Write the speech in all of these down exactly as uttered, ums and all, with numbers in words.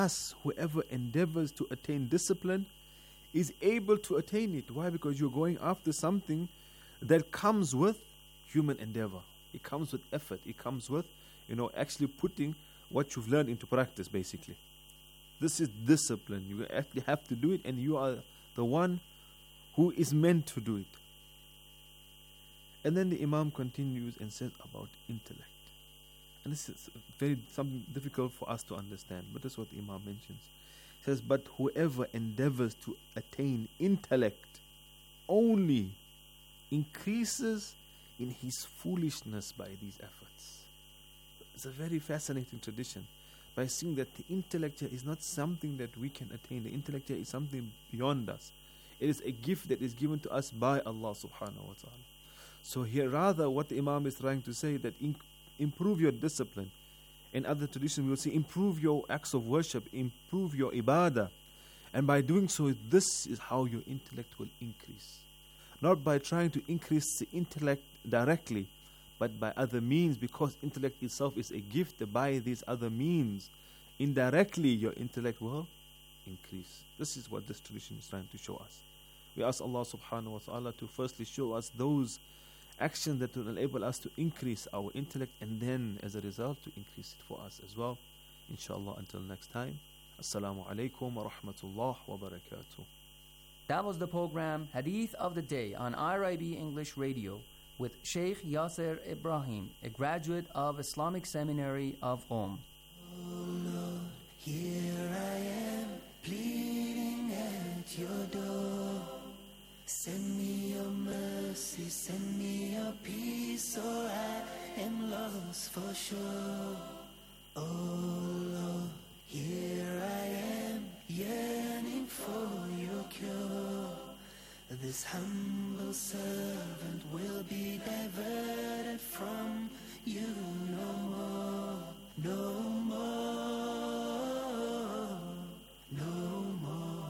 Thus, whoever endeavors to attain discipline is able to attain it. Why? Because you're going after something that comes with human endeavor. It comes with effort. It comes with, you know, actually putting what you've learned into practice, basically. This is discipline. You actually have to do it, and you are the one who is meant to do it. And then the Imam continues and says about intellect. And this is very something difficult for us to understand, but that's what the Imam mentions. He says, but whoever endeavors to attain intellect only increases in his foolishness by these efforts. It's a very fascinating tradition, by seeing that the intellect here is not something that we can attain. The intellect here is something beyond us. It is a gift that is given to us by Allah subhanahu wa ta'ala. So here rather what the Imam is trying to say, that in, improve your discipline. In other traditions we will say improve your acts of worship, improve your ibadah. And by doing so, this is how your intellect will increase. Not by trying to increase the intellect directly, but by other means, because intellect itself is a gift. By these other means, indirectly your intellect will increase. This is what this tradition is trying to show us. We ask Allah subhanahu wa ta'ala to firstly show us those actions that will enable us to increase our intellect, and then as a result to increase it for us as well. Inshallah, until next time. Assalamu alaikum wa rahmatullah wa barakatuh. That was the program Hadith of the Day on R I B English Radio with Sheikh Yasser Ibrahim, a graduate of Islamic Seminary of Qom. Oh Lord, here I am, pleading at your door. Send me your mercy, send me your peace, or I am lost for sure. Oh Lord, here I am, yearning for your cure. This humble servant will be diverted from you no more, no more, no more.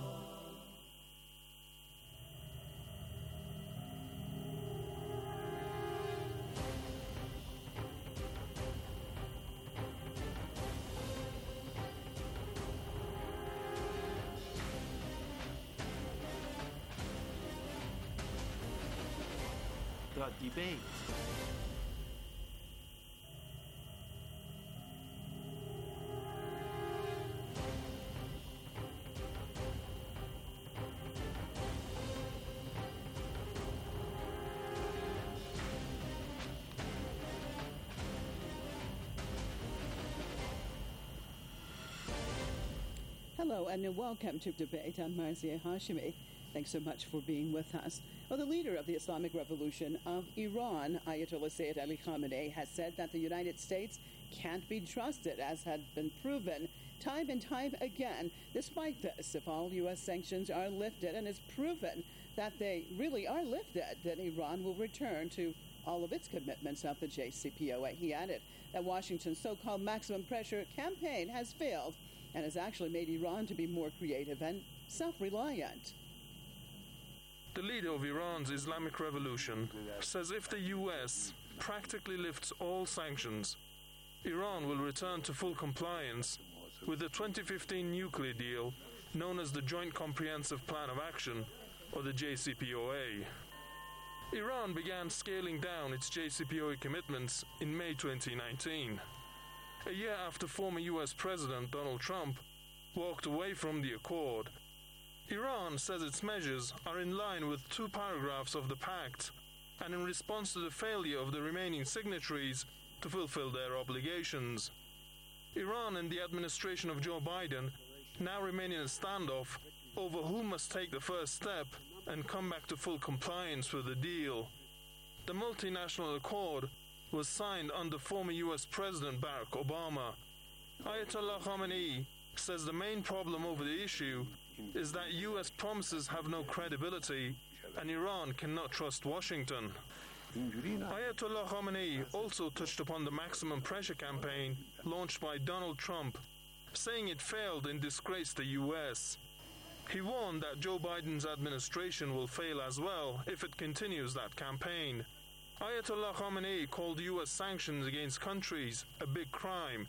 The debate. Hello and welcome to Debate. I'm Marzieh Hashimi. Thanks so much for being with us. Well, the leader of the Islamic Revolution of Iran, Ayatollah Sayyid Ali Khamenei, has said that the United States can't be trusted, as had been proven time and time again. Despite this, if all U S sanctions are lifted, and it's proven that they really are lifted, then Iran will return to all of its commitments of the J C P O A. He added that Washington's so-called maximum pressure campaign has failed and has actually made Iran to be more creative and self-reliant. The leader of Iran's Islamic Revolution says if the U S practically lifts all sanctions, Iran will return to full compliance with the twenty fifteen nuclear deal known as the Joint Comprehensive Plan of Action, or the J C P O A. Iran began scaling down its J C P O A commitments in May twenty nineteen, a year after former U S President Donald Trump walked away from the accord. Iran says its measures are in line with two paragraphs of the pact and in response to the failure of the remaining signatories to fulfill their obligations. Iran and the administration of Joe Biden now remain in a standoff over who must take the first step and come back to full compliance with the deal. The multinational accord was signed under former U S President Barack Obama. Ayatollah Khamenei says the main problem over the issue is that U S promises have no credibility and Iran cannot trust Washington. Ayatollah Khamenei also touched upon the maximum pressure campaign launched by Donald Trump, saying it failed and disgraced the U S. He warned that Joe Biden's administration will fail as well if it continues that campaign. Ayatollah Khamenei called U S sanctions against countries a big crime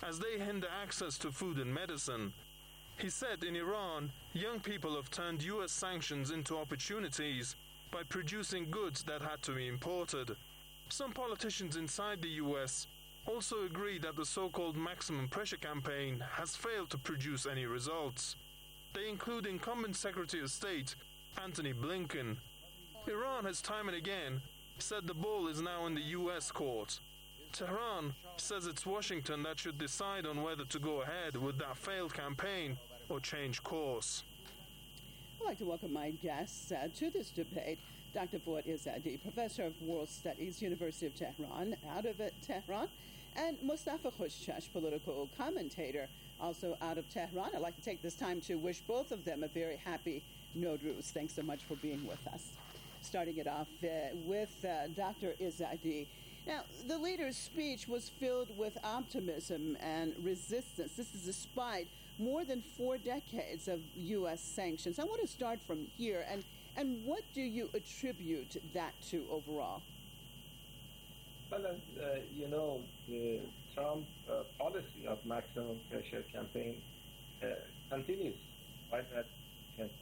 as they hinder access to food and medicine. He said in Iran, young people have turned U S sanctions into opportunities by producing goods that had to be imported. Some politicians inside the U S also agree that the so-called maximum pressure campaign has failed to produce any results. They include incumbent Secretary of State Antony Blinken. Iran has time and again said the ball is now in the U S court. Tehran says it's Washington that should decide on whether to go ahead with that failed campaign or change course. I'd like to welcome my guests uh, to this debate. Doctor Fouad Izzadi, Professor of World Studies, University of Tehran, out of it, Tehran, and Mustafa Khushchash, political commentator, also out of Tehran. I'd like to take this time to wish both of them a very happy Nowruz. Thanks so much for being with us. Starting it off uh, with uh, Doctor Izzadi. Now, the leader's speech was filled with optimism and resistance. This is despite more than four decades of U S sanctions. I want to start from here. And, and what do you attribute that to overall? Well, uh, you know, the Trump uh, policy of maximum pressure campaign uh, continues by that campaign.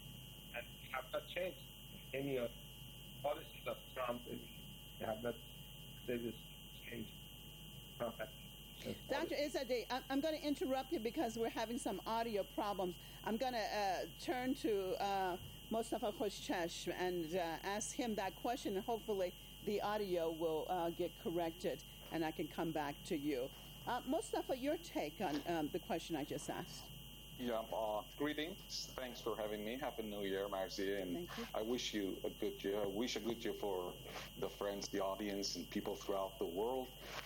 And we have not changed any of the policies of Trump. We have not said this change Trump administration. Doctor Izzadi, I'm going to interrupt you because we're having some audio problems. I'm going to uh, turn to uh, Mustafa Khushchash and uh, ask him that question, and hopefully the audio will uh, get corrected, and I can come back to you. Uh, Mustafa, your take on um, the question I just asked. Yeah, uh, greetings. Thanks for having me. Happy New Year, Marcia, and I wish you a good year. I wish a good year for the friends, the audience, and people throughout the world.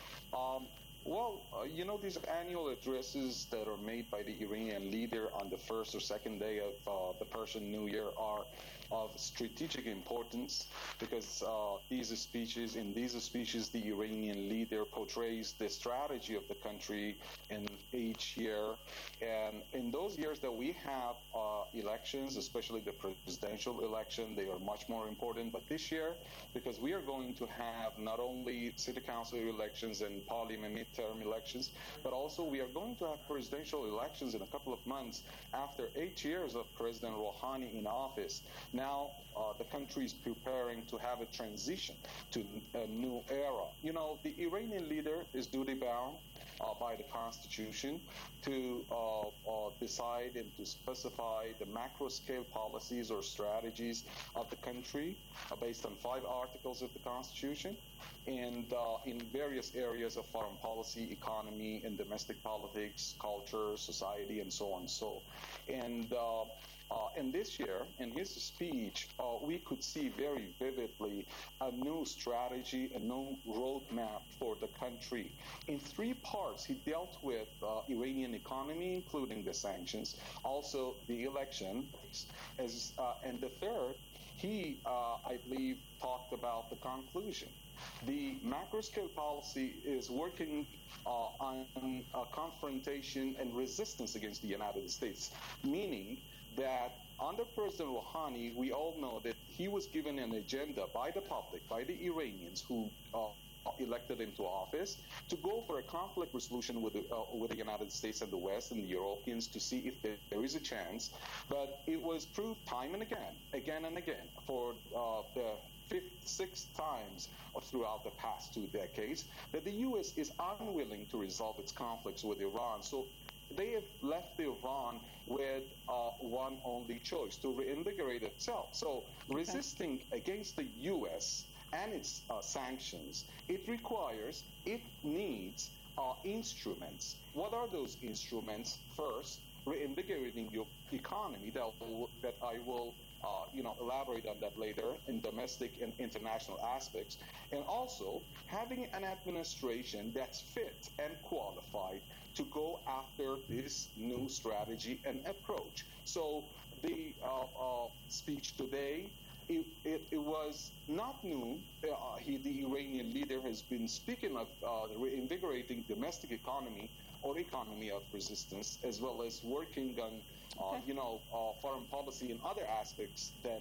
Um, well, uh, you know, these annual addresses that are made by the Iranian leader on the first or second day of uh, the Persian New Year are of strategic importance because uh, these speeches, in these speeches, the Iranian leader portrays the strategy of the country in each year. And in those years that we have uh, elections, especially the presidential election, they are much more important. But this year, because we are going to have not only city council elections and parliament midterm elections, but also we are going to have presidential elections in a couple of months after eight years of President Rouhani in office. Now uh, the country is preparing to have a transition to a new era. You know, the Iranian leader is duty-bound uh, by the constitution to uh, uh, decide and to specify the macro-scale policies or strategies of the country uh, based on five articles of the constitution and uh, in various areas of foreign policy, economy, and domestic politics, culture, society, and so on. So, and uh, Uh, and this year, in his speech, uh, we could see very vividly a new strategy, a new roadmap for the country. In three parts, he dealt with uh, Iranian economy, including the sanctions, also the election, as, uh, and the third, he, uh, I believe, talked about the conclusion. The macro-scale policy is working uh, on a confrontation and resistance against the United States, meaning that under President Rouhani, we all know that he was given an agenda by the public, by the Iranians who uh, elected him to office, to go for a conflict resolution with the, uh, with the United States and the West and the Europeans to see if there, there is a chance. But it was proved time and again, again and again, for uh, the fifth, sixth times throughout the past two decades, that the U S is unwilling to resolve its conflicts with Iran. So they have left Iran with uh, one only choice, to reinvigorate itself. So resisting against the U S and its uh, sanctions, it requires, it needs uh, instruments. What are those instruments? First, reinvigorating your economy, that, will, that I will uh, you know, elaborate on that later in domestic and international aspects, and also having an administration that's fit and qualified to go after this new strategy and approach. So the uh, uh, speech today, it, it, it was not new. Uh, he, the Iranian leader has been speaking of uh, reinvigorating domestic economy or economy of resistance, as well as working on, uh, okay. you know, uh, foreign policy and other aspects than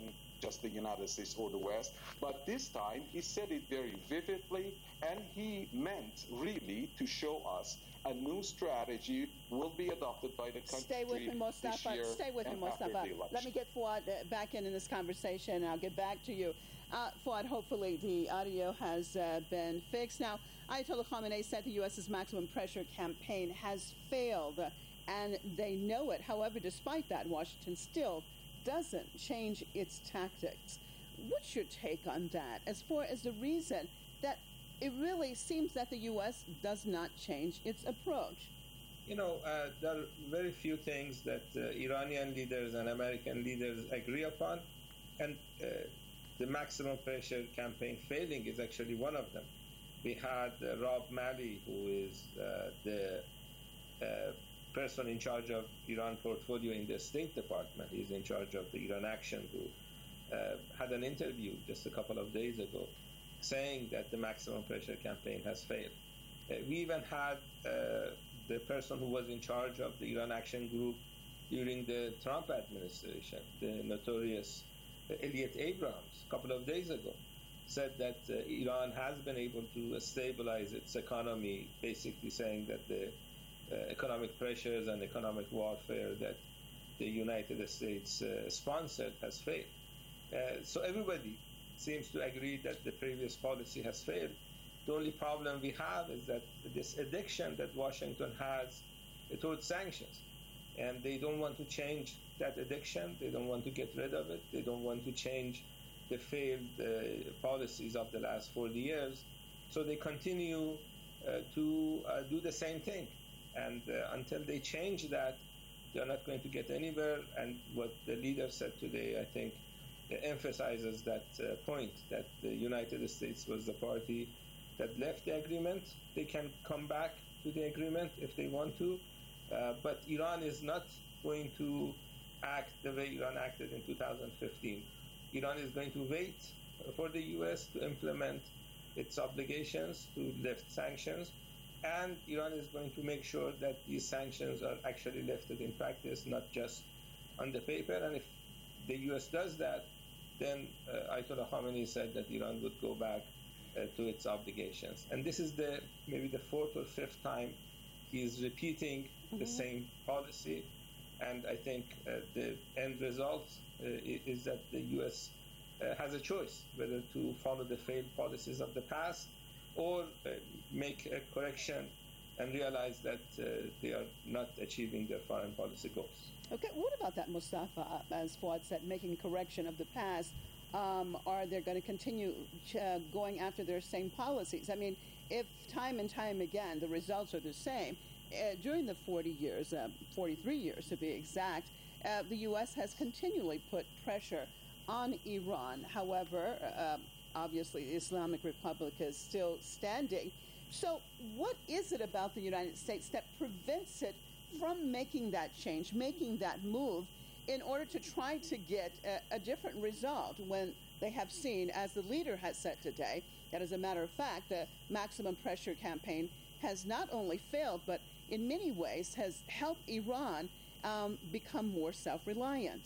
just the United States or the West. But this time, he said it very vividly, and he meant really to show us a new strategy will be adopted by the country. Stay with me, Mostafa. Stay with me, Mostafa. Let me get Fuad uh, back in in this conversation, and I'll get back to you. Uh, Fuad, hopefully the audio has uh, been fixed. Now, Ayatollah Khamenei said the U S's maximum pressure campaign has failed, uh, and they know it. However, despite that, Washington still doesn't change its tactics. What's your take on that as far as the reason that it really seems that the U S does not change its approach? You know, uh, there are very few things that uh, Iranian leaders and American leaders agree upon, and uh, the maximum pressure campaign failing is actually one of them. We had uh, Rob Malley, who is uh, the uh, person in charge of Iran portfolio in the State Department. He's in charge of the Iran Action Group. Uh, had an interview just a couple of days ago saying that the maximum pressure campaign has failed. Uh, we even had uh, the person who was in charge of the Iran Action Group during the Trump administration, the notorious uh, Elliot Abrams, a couple of days ago, said that uh, Iran has been able to stabilize its economy, basically saying that the uh, economic pressures and economic warfare that the United States uh, sponsored has failed. Uh, so everybody seems to agree that the previous policy has failed. The only problem we have is that this addiction that Washington has towards sanctions, and they don't want to change that addiction. They don't want to get rid of it. They don't want to change the failed uh, policies of the last forty years. So they continue uh, to uh, do the same thing. And uh, until they change that, they're not going to get anywhere. And what the leader said today, I think, emphasizes that uh, point, that the United States was the party that left the agreement. They can come back to the agreement if they want to, uh, but Iran is not going to act the way Iran acted in two thousand fifteen. Iran is going to wait for the U S to implement its obligations to lift sanctions, and Iran is going to make sure that these sanctions are actually lifted in practice, not just on the paper. And if the U S does that, then uh, Ayatollah Khamenei said that Iran would go back uh, to its obligations. And this is the maybe the fourth or fifth time he is repeating mm-hmm. the same policy. And I think uh, the end result uh, is that the U S uh, has a choice whether to follow the failed policies of the past or uh, make a correction and realize that uh, they are not achieving their foreign policy goals. Okay, what about that, Mostafa? As Fuad said, making correction of the past. Um, are they going to continue ch- uh, going after their same policies? I mean, if time and time again the results are the same, uh, during the forty years, uh, forty-three years to be exact, uh, the U S has continually put pressure on Iran. However, uh, obviously the Islamic Republic is still standing. So what is it about the United States that prevents it from making that change, making that move in order to try to get a, a different result when they have seen, as the leader has said today, that as a matter of fact, the maximum pressure campaign has not only failed, but in many ways has helped Iran um, become more self-reliant?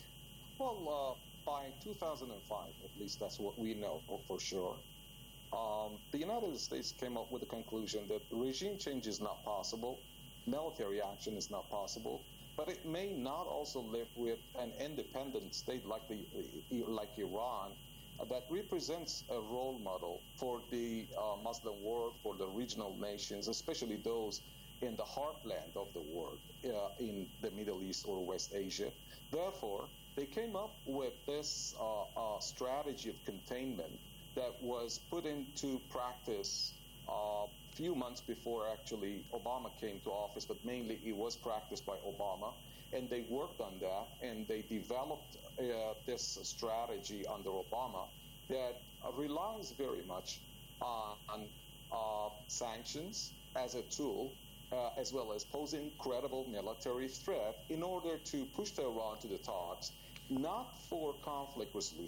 Well, uh, by two thousand five, at least that's what we know for sure, um, the United States came up with the conclusion that regime change is not possible, military action is not possible, but it may not also live with an independent state like the like Iran uh, that represents a role model for the uh, Muslim world, for the regional nations, especially those in the heartland of the world, uh, in the Middle East or West Asia. Therefore, they came up with this uh, uh, strategy of containment that was put into practice uh, few months before actually Obama came to office, but mainly it was practiced by Obama, and they worked on that, and they developed uh, this strategy under Obama that uh, relies very much on uh, sanctions as a tool, uh, as well as posing credible military threat in order to push Tehran to the talks, not for conflict resolution,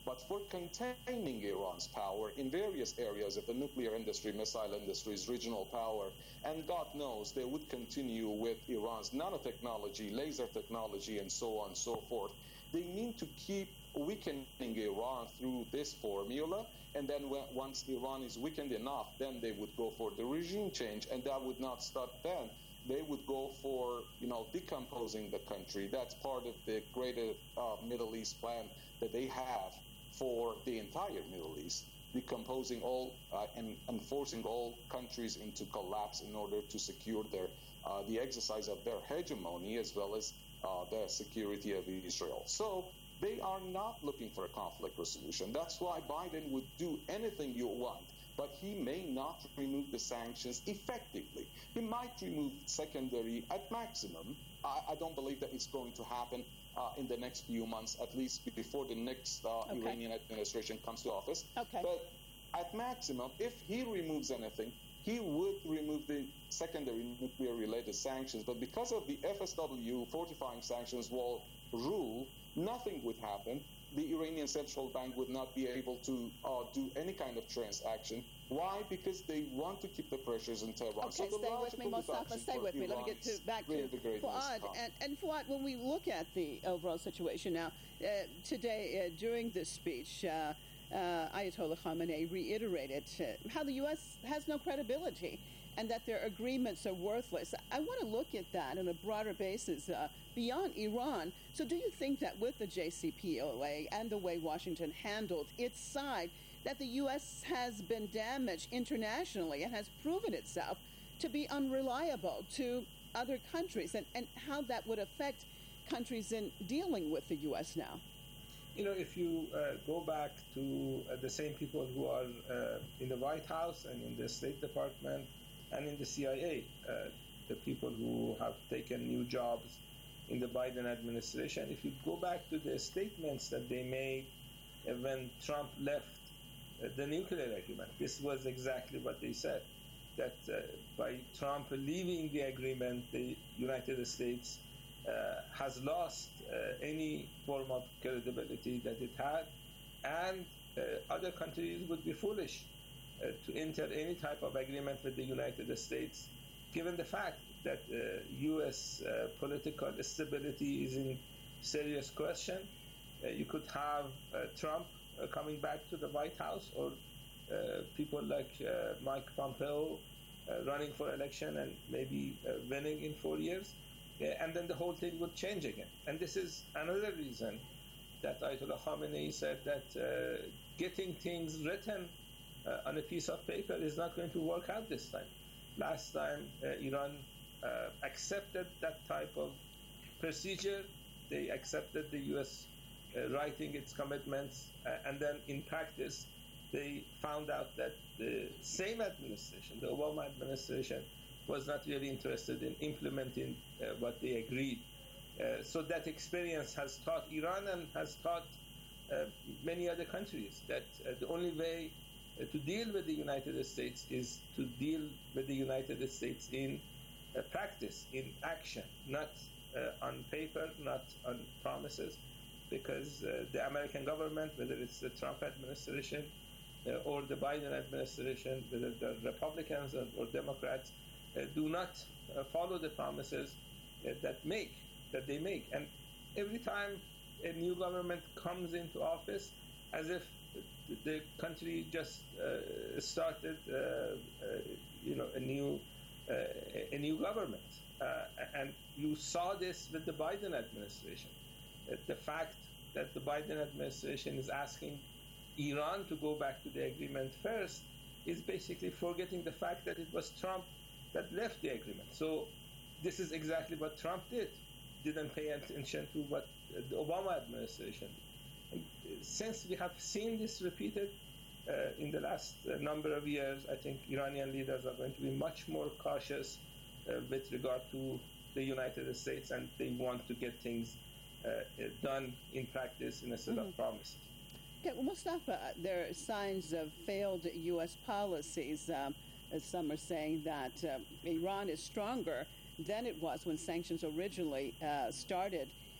but for containing Iran's power in various areas of the nuclear industry, missile industries, regional power, and God knows they would continue with Iran's nanotechnology, laser technology, and so on and so forth. They need to keep weakening Iran through this formula, and then when, once Iran is weakened enough, then they would go for the regime change, and that would not stop then. They would go for, you know, decomposing the country. That's part of the greater uh, Middle East plan that they have for the entire Middle East, decomposing all uh, and, and forcing all countries into collapse in order to secure their uh, the exercise of their hegemony as well as uh, the security of Israel. So they are not looking for a conflict resolution. That's why Biden would do anything you want, but he may not remove the sanctions effectively. He might remove secondary at maximum. I, I don't believe that it's going to happen uh, in the next few months, at least before the next uh, okay. Iranian administration comes to office. Okay. But at maximum, if he removes anything, he would remove the secondary nuclear-related sanctions. But because of the F S W fortifying sanctions wall rule, nothing would happen. The Iranian central bank would not be able to uh, do any kind of transaction. Why? Because they want to keep the pressures in Tehran. Okay, so stay with me, Mostafa, stay with me. Let me get to, back to Fuad. And, and Fuad, when we look at the overall situation now, uh, today uh, during this speech, uh, uh, Ayatollah Khamenei reiterated uh, how the U S has no credibility and that their agreements are worthless. I want to look at that on a broader basis uh, beyond Iran. So do you think that with the J C P O A and the way Washington handled its side, that the U S has been damaged internationally and has proven itself to be unreliable to other countries, and, and how that would affect countries in dealing with the U S now? You know, if you uh, go back to uh, the same people who are uh, in the White House and in the State Department and in the C I A, uh, the people who have taken new jobs in the Biden administration, if you go back to the statements that they made uh, when Trump left uh, the nuclear agreement, this was exactly what they said, that uh, by Trump leaving the agreement, the United States uh, has lost uh, any form of credibility that it had, and uh, other countries would be foolish uh, to enter any type of agreement with the United States, given the fact that uh, U S uh, political stability is in serious question. Uh, you could have uh, Trump uh, coming back to the White House, or uh, people like uh, Mike Pompeo uh, running for election and maybe uh, winning in four years, uh, and then the whole thing would change again. And this is another reason that Ayatollah Khamenei said that uh, getting things written uh, on a piece of paper is not going to work out this time. Last time, uh, Iran uh, accepted that type of procedure. They accepted the U S uh, writing its commitments, uh, and then in practice, they found out that the same administration, the Obama administration, was not really interested in implementing uh, what they agreed. Uh, so that experience has taught Iran and has taught uh, many other countries that uh, the only way uh, to deal with the United States is to deal with the United States in uh, practice, in action, not uh, on paper, not on promises, because uh, the American government, whether it's the Trump administration uh, or the Biden administration, whether the Republicans or, or Democrats, uh, do not uh, follow the promises uh, that make that they make. And every time a new government comes into office, as if the country just uh, started, uh, uh, you know, a new uh, a new government, uh, and you saw this with the Biden administration. Uh, the fact that the Biden administration is asking Iran to go back to the agreement first is basically forgetting the fact that it was Trump that left the agreement. So this is exactly what Trump did. Didn't pay attention to what the Obama administration did. And since we have seen this repeated uh, in the last uh, number of years, I think Iranian leaders are going to be much more cautious uh, with regard to the United States, and they want to get things uh, done in practice instead mm-hmm. of promises. Okay, well, Mostafa, there are signs of failed U S policies. Um, some are saying that uh, Iran is stronger than it was when sanctions originally uh, started.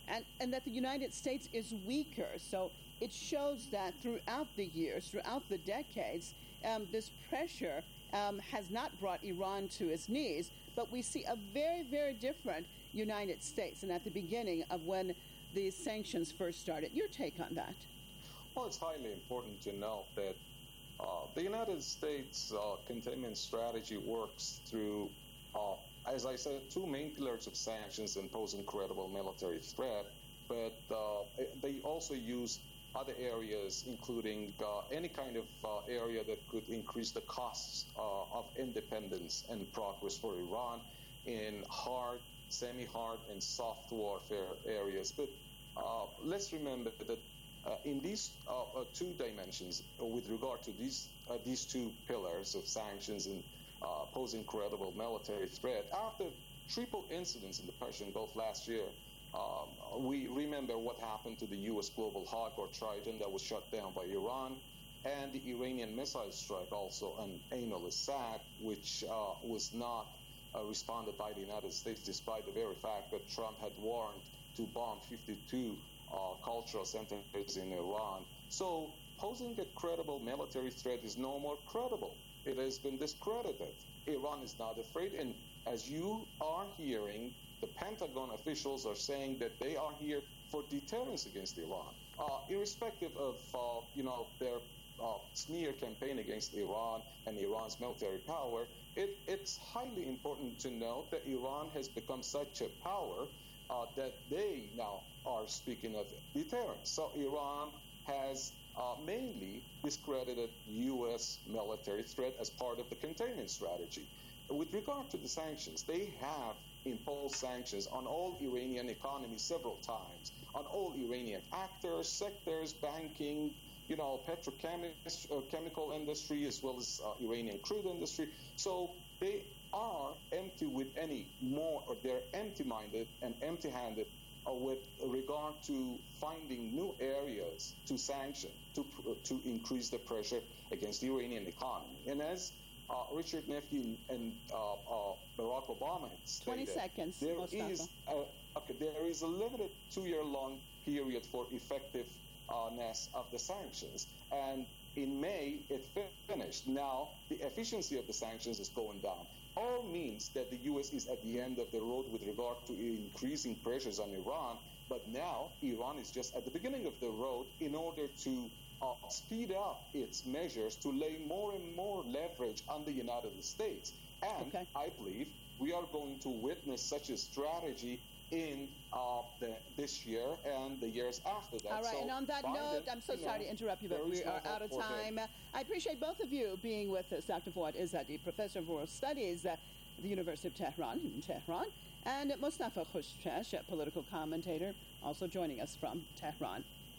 and, and that the United States is weaker. So it shows that throughout the years, throughout the decades, um, this pressure um, has not brought Iran to its knees, but we see a very, very different United States, and at the beginning of when these sanctions first started. Your take on that? Well, it's highly important to note that uh, the United States uh, containment strategy works through, uh, as I said, two main pillars of sanctions and posing credible military threat, but uh, they also use other areas, including uh, any kind of uh, area that could increase the costs uh, of independence and progress for Iran in hard, semi-hard, and soft warfare areas. But uh, let's remember that uh, in these uh, uh, two dimensions, uh, with regard to these uh, these two pillars of sanctions and uh, posing credible military threat, after triple incidents in the Persian Gulf last year, Um, we remember what happened to the U S Global Hawk or Triton that was shot down by Iran, and the Iranian missile strike also on Ain al-Assad, which uh, was not uh, responded by the United States, despite the very fact that Trump had warned to bomb fifty-two uh, cultural centers in Iran. So posing a credible military threat is no more credible. It has been discredited. Iran is not afraid, and as you are hearing, the Pentagon officials are saying that they are here for deterrence against Iran, uh, irrespective of uh, you know their uh, smear campaign against Iran and Iran's military power. It, it's highly important to note that Iran has become such a power uh, that they now are speaking of deterrence. So Iran has uh, mainly discredited U S military threat as part of the containment strategy. With regard to the sanctions, they have imposed sanctions on all Iranian economies several times, on all Iranian actors, sectors, banking, you know, petrochemical industry, as well as uh, Iranian crude industry. So they are empty with any more, or they're empty-minded and empty-handed uh, with regard to finding new areas to sanction, to, to increase the pressure against the Iranian economy. And as Uh, Richard Nifty and uh, uh, Barack Obama stated, twenty seconds, there Mustafa. is a, okay, there is a limited two-year-long period for effectiveness of the sanctions, and in May it finished. Now the efficiency of the sanctions is going down. All means that the U S is at the end of the road with regard to increasing pressures on Iran, but now Iran is just at the beginning of the road in order to Uh, speed up its measures to lay more and more leverage on the United States. And okay. I believe we are going to witness such a strategy in uh, the, this year and the years after that. All right, so and on that Biden, note, I'm so sorry know, to interrupt you, but we no are out of time. him. I appreciate both of you being with us. Doctor Fuad Izzadi, Professor of World Studies at the University of Tehran in Tehran, and Mustafa Khushchesh, a political commentator, also joining us from Tehran.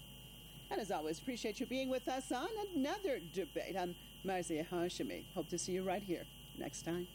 And as always, appreciate you being with us on another debate. I'm Marzieh Hashemi. Hope to see you right here next time.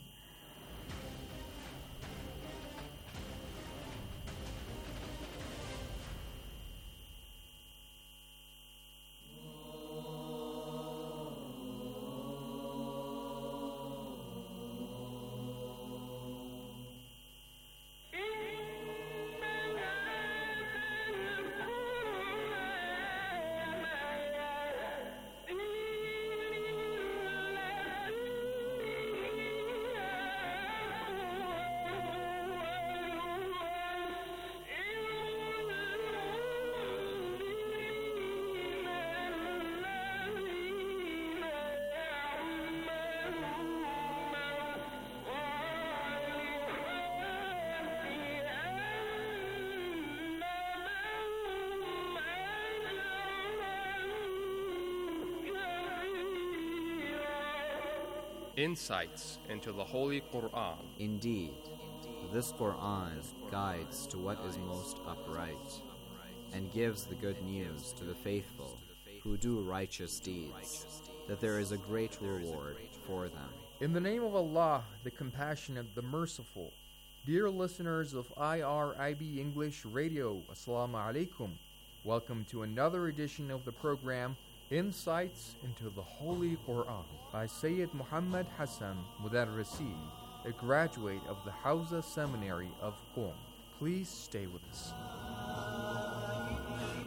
Insights into the Holy Quran. Indeed, this Quran guides to what is most upright and gives the good news to the faithful who do righteous deeds, that there is a great reward for them. In the name of Allah, the Compassionate, the Merciful, dear listeners of I R I B English Radio, Assalamu alaikum. Welcome to another edition of the program, Insights into the Holy Quran, by Sayyid Muhammad Hassan Mudarrisi, a graduate of the Hawza Seminary of Qom. Please stay with us.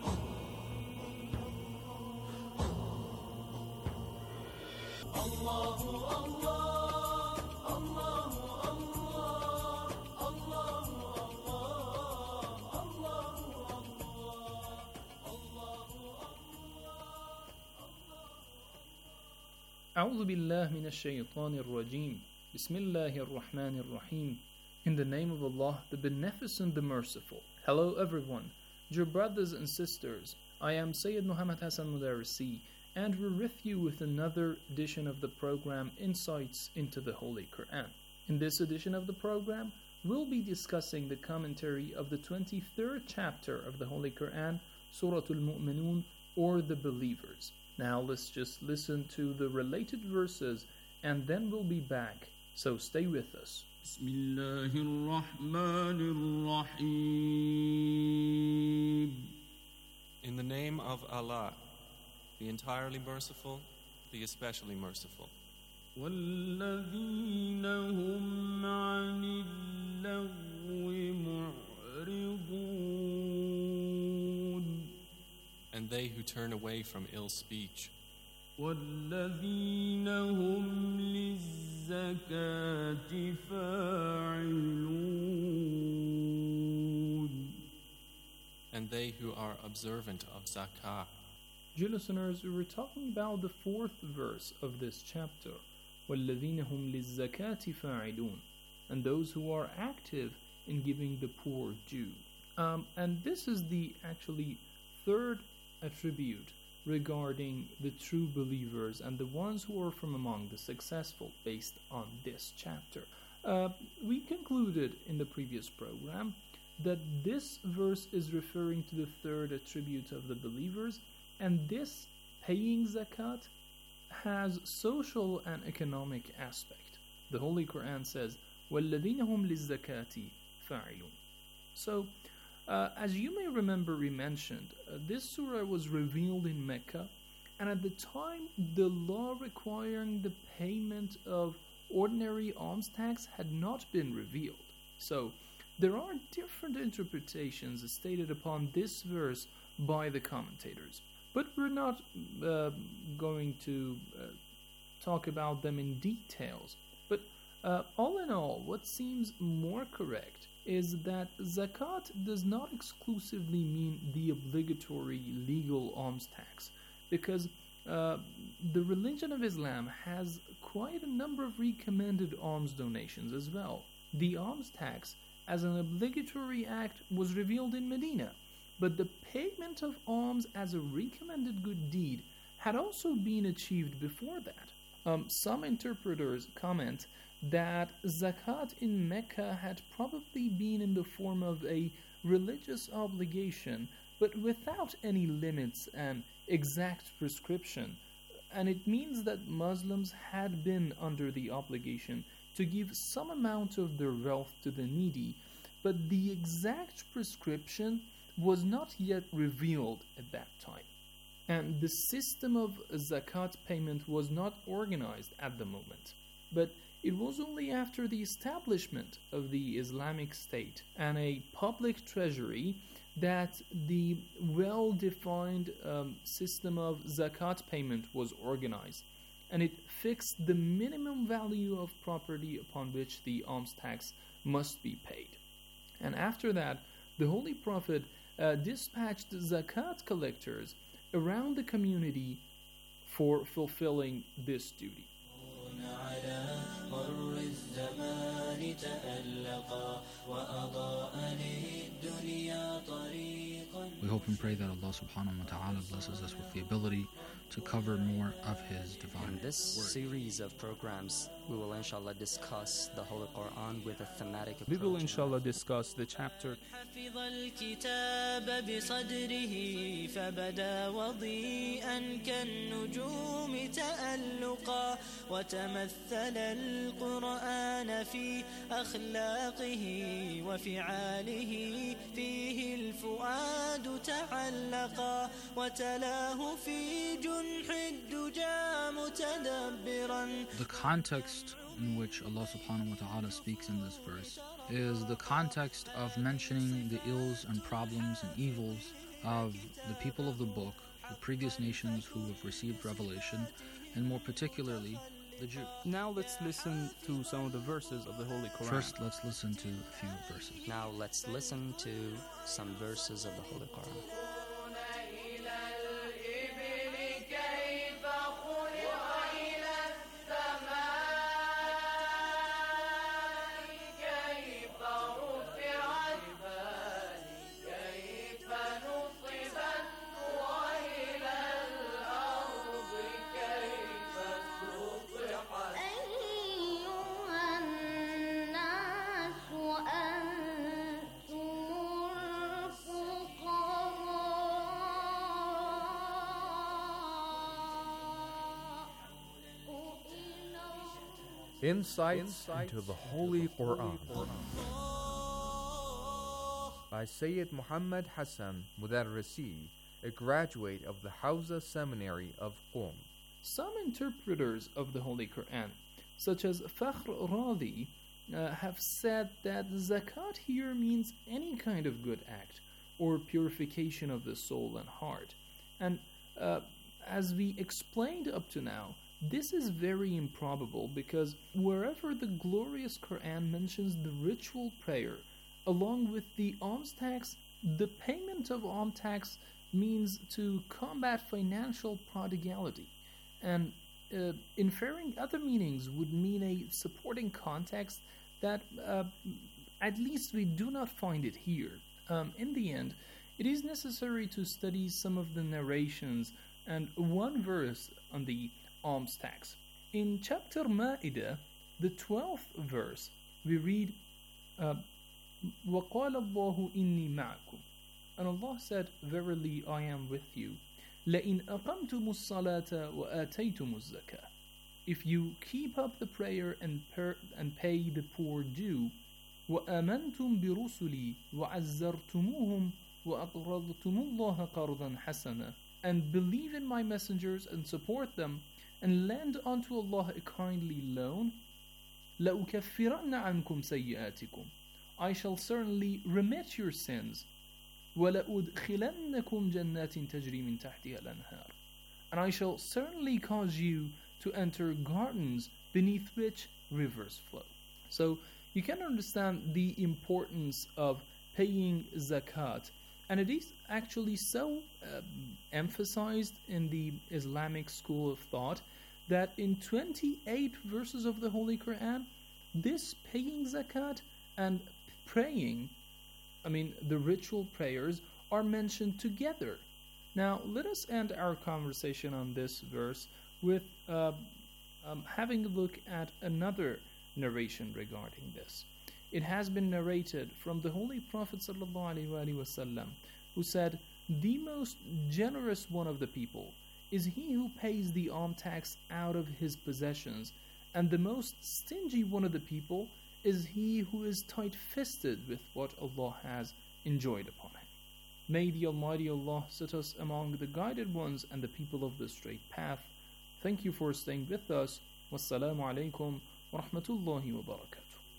أعوذ بالله من الشيطان الرجيم بسم الله الرحمن الرحيم. In the name of Allah, the Beneficent, the Merciful. Hello everyone, dear brothers and sisters. I am Sayyid Muhammad Hassan Mudarisi, and we're with you with another edition of the program Insights into the Holy Quran. In this edition of the program, we'll be discussing the commentary of the twenty-third chapter of the Holy Quran, Surah Al-Mu'minun, or the Believers. Now let's just listen to the related verses and then we'll be back. So stay with us. In the name of Allah, the entirely merciful, the especially merciful. وَالَّذِينَ هُمْ عَنِ اللَّغْوِ مُعْرِضُونَ And they who turn away from ill speech. وَالَّذِينَ هُمْ لِلزَّكَاةِ فَاعِلُونَ And they who are observant of zakah. Dear listeners, we were talking about the fourth verse of this chapter. وَالَّذِينَ هُمْ لِلزَّكَاةِ فَاعِلُونَ And those who are active in giving the poor due. Um, and this is the actually third attribute regarding the true believers and the ones who are from among the successful based on this chapter. Uh, we concluded in the previous program that this verse is referring to the third attribute of the believers, and this paying zakat has social and economic aspect. The Holy Quran says, وَالَّذِينَ هُمْ لِلزَّكَاةِ فَاعِلُونَ. So, Uh, as you may remember, we mentioned, uh, this surah was revealed in Mecca, and at the time the law requiring the payment of ordinary alms tax had not been revealed. So there are different interpretations stated upon this verse by the commentators, but we're not uh, going to uh, talk about them in details. But uh, all in all, what seems more correct is that zakat does not exclusively mean the obligatory legal alms tax, because uh, the religion of Islam has quite a number of recommended alms donations as well. The alms tax as an obligatory act was revealed in Medina, but the payment of alms as a recommended good deed had also been achieved before that. Um, some interpreters comment that zakat in Mecca had probably been in the form of a religious obligation, but without any limits and exact prescription, and it means that Muslims had been under the obligation to give some amount of their wealth to the needy, but the exact prescription was not yet revealed at that time, and the system of zakat payment was not organized at the moment. But it was only after the establishment of the Islamic State and a public treasury that the well-defined um, system of zakat payment was organized, and it fixed the minimum value of property upon which the alms tax must be paid. And after that, the Holy Prophet uh, dispatched zakat collectors around the community for fulfilling this duty. We hope and pray that Allah subhanahu wa ta'ala blesses us with the ability to cover more of His divine In this word. series of programs, we will inshallah discuss the Holy Quran with a thematic approach. We will inshallah discuss the chapter حفظ الكتاب بصدره فبدا وضيئا كالنجوم تألقا وتمثل القرآن في أخلاقه وفعاله فيه الفؤاد تعلقا اتقى وتلاه في جنح الدجى متدبرا. The context in which Allah subhanahu wa ta'ala speaks in this verse is the context of mentioning the ills and problems and evils of the people of the book, the previous nations who have received revelation, and more particularly the Jew. Now let's listen to some of the verses of the Holy Quran. First, let's listen to a few verses. Now let's listen to some verses of the Holy Quran. Insights into the Holy Quran by Sayyid Muhammad Hassan Mudarrisi, a graduate of the Hawza Seminary of Qom. Some interpreters of the Holy Quran, such as Fakhr Radi, uh, have said that zakat here means any kind of good act or purification of the soul and heart. And uh, as we explained up to now, this is very improbable because wherever the glorious Quran mentions the ritual prayer along with the alms tax, the payment of alms tax means to combat financial prodigality, and uh, inferring other meanings would mean a supporting context that uh, at least we do not find it here. Um, in the end, it is necessary to study some of the narrations and one verse on the alms tax. In chapter Ma'idah, the twelfth verse, we read, uh, وَقَالَ اللَّهُ إِنِّي مَعَكُمْ. And Allah said, verily I am with you. لَإِنْ أَقَمْتُمُ الصَّلَاةَ وَآتَيْتُمُ الزَّكَاةَ. If you keep up the prayer and, per- and pay the poor due, وَآمَنْتُمْ بِرُسُلِي وَعَزَّرْتُمُوهُمْ وَأَقْرَضْتُمُ اللَّهَ قَرْضًا حَسَنًا. And believe in my messengers and support them, and lend unto Allah a kindly loan, لَأُكَفِّرَنَّ عَنْكُمْ سَيِّئَاتِكُمْ. I shall certainly remit your sins. وَلَأُدْخِلَنَّكُمْ جَنَّاتٍ تَجْرِي مِنْ تَحْتِهَا الْأَنْهَارُ. And I shall certainly cause you to enter gardens beneath which rivers flow. So you can understand the importance of paying zakat. And it is actually so uh, emphasized in the Islamic school of thought that in twenty-eight verses of the Holy Quran, this paying zakat and praying, I mean the ritual prayers, are mentioned together. Now let us end our conversation on this verse with uh, um, having a look at another narration regarding this. It has been narrated from the Holy Prophet ﷺ, who said, the most generous one of the people is he who pays the alms tax out of his possessions, and the most stingy one of the people is he who is tight-fisted with what Allah has enjoyed upon him. May the Almighty Allah set us among the guided ones and the people of the straight path. Thank you for staying with us. Wassalamu alaikum wa rahmatullahi wa barakatuh.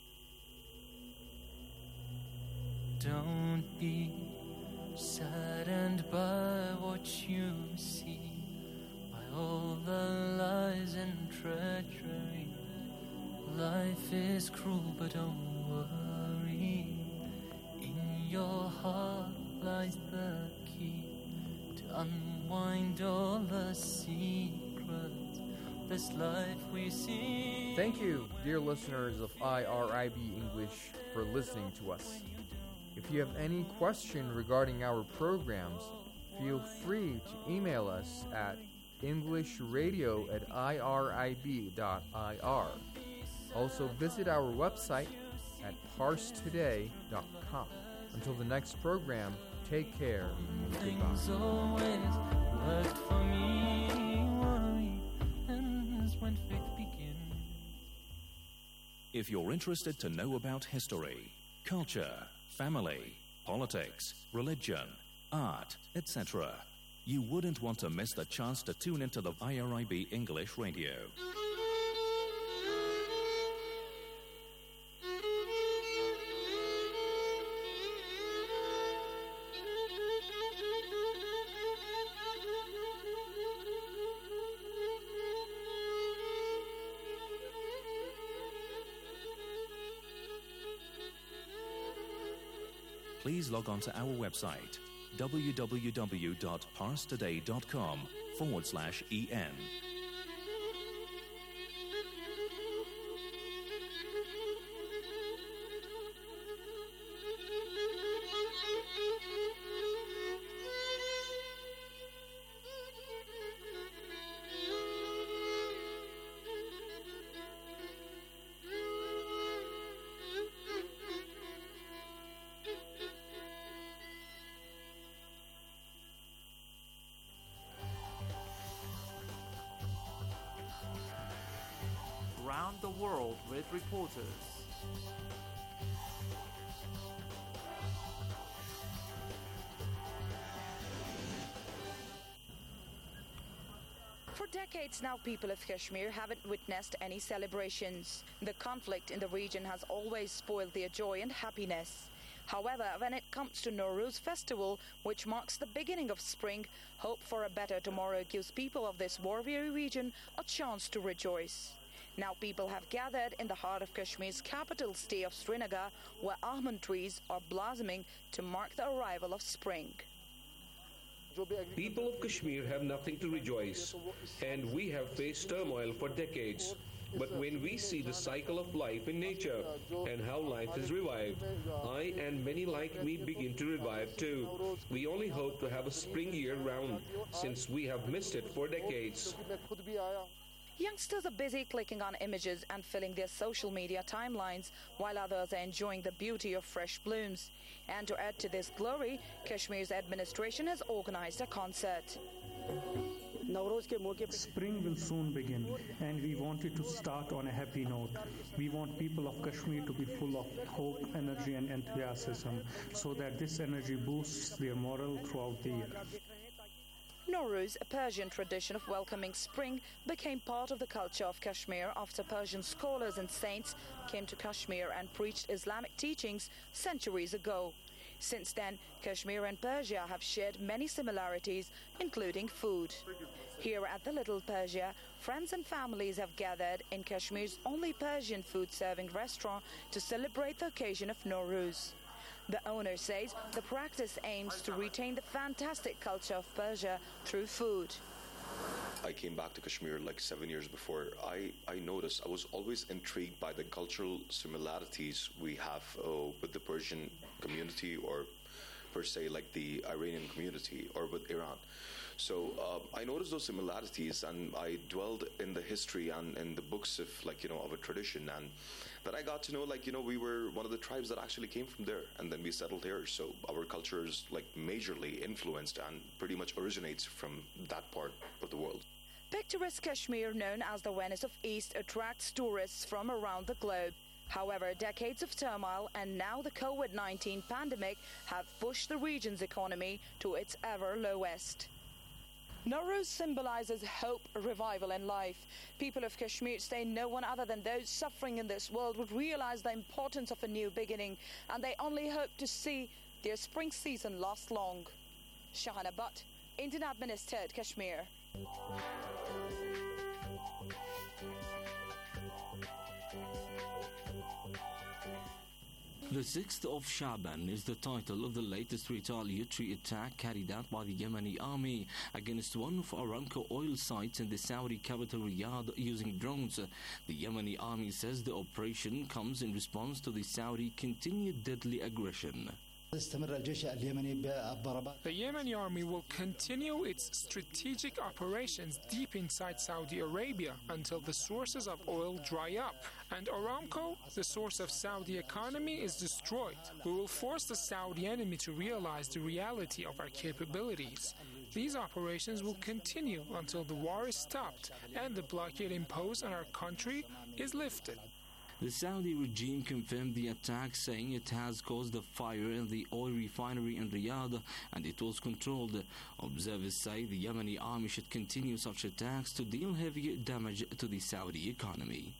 Don't be saddened by what you see, by all the lies and treachery. Life is cruel, but don't worry. In your heart lies the key to unwind all the secrets. This life we see. Thank you, dear listeners of I R I B English, for listening to us. If you have any question regarding our programs, feel free to email us at englishradio at irib dot I R. Also visit our website at parse today dot com. Until the next program, take care and Things goodbye. always worked for me. Worry ends when faith begins. If you're interested to know about history, culture, family, politics, religion, art, et cetera. You wouldn't want to miss the chance to tune into the I R I B English Radio. Please log on to our website, www.parstoday.com forward slash en. Around the world with reporters. For decades now, people of Kashmir haven't witnessed any celebrations. The conflict in the region has always spoiled their joy and happiness. However, when it comes to Nowruz festival, which marks the beginning of spring, hope for a better tomorrow gives people of this war-weary region a chance to rejoice. Now people have gathered in the heart of Kashmir's capital state of Srinagar, where almond trees are blossoming to mark the arrival of spring. People of Kashmir have nothing to rejoice, and we have faced turmoil for decades. But when we see the cycle of life in nature and how life is revived, I and many like me begin to revive too. We only hope to have a spring year round, since we have missed it for decades. Youngsters are busy clicking on images and filling their social media timelines, while others are enjoying the beauty of fresh blooms. And to add to this glory, Kashmir's administration has organized a concert. Spring will soon begin, and we want it to start on a happy note. We want people of Kashmir to be full of hope, energy and enthusiasm, so that this energy boosts their morale throughout the year. Nowruz, a Persian tradition of welcoming spring, became part of the culture of Kashmir after Persian scholars and saints came to Kashmir and preached Islamic teachings centuries ago. Since then, Kashmir and Persia have shared many similarities, including food. Here at the Little Persia, friends and families have gathered in Kashmir's only Persian food-serving restaurant to celebrate the occasion of Nowruz. The owner says the practice aims to retain the fantastic culture of Persia through food. I came back to Kashmir like seven years before. I, I noticed, I was always intrigued by the cultural similarities we have uh, with the Persian community, or per se like the Iranian community, or with Iran. So uh, I noticed those similarities, and I dwelled in the history and in the books of, like, you know, of a tradition, and then I got to know, like, you know, we were one of the tribes that actually came from there, and then we settled here. So our culture is like majorly influenced and pretty much originates from that part of the world. Picturesque Kashmir, known as the Venice of East, attracts tourists from around the globe. However, decades of turmoil and now the COVID nineteen pandemic have pushed the region's economy to its ever lowest. Nowruz symbolizes hope, revival and life. People of Kashmir say no one other than those suffering in this world would realize the importance of a new beginning, and they only hope to see their spring season last long. Shahana Butt, Indian administered Kashmir. The sixth of Shaban is the title of the latest retaliatory attack carried out by the Yemeni army against one of Aramco oil sites in the Saudi capital Riyadh using drones. The Yemeni army says the operation comes in response to the Saudi continued deadly aggression. The Yemeni army will continue its strategic operations deep inside Saudi Arabia until the sources of oil dry up. And Aramco, the source of Saudi economy, is destroyed. We will force the Saudi enemy to realize the reality of our capabilities. These operations will continue until the war is stopped and the blockade imposed on our country is lifted. The Saudi regime confirmed the attack, saying it has caused a fire in the oil refinery in Riyadh and it was controlled. Observers say the Yemeni army should continue such attacks to deal heavy damage to the Saudi economy.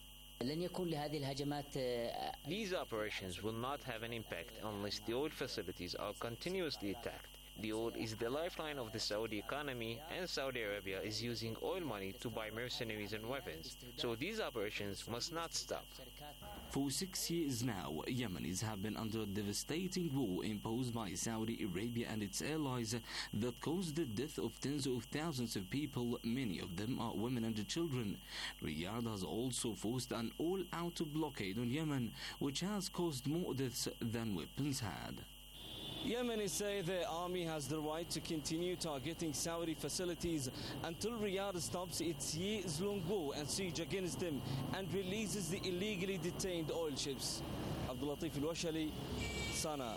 These operations will not have an impact unless the oil facilities are continuously attacked. The oil is the lifeline of the Saudi economy, and Saudi Arabia is using oil money to buy mercenaries and weapons. So these operations must not stop. For six years now, Yemenis have been under a devastating war imposed by Saudi Arabia and its allies that caused the death of tens of thousands of people. Many of them are women and children. Riyadh has also forced an all-out blockade on Yemen, which has caused more deaths than weapons had. Yemenis say their army has the right to continue targeting Saudi facilities until Riyadh stops its years-long war and siege against them and releases the illegally detained oil ships. Abdul Latif Al-Washali, Sana.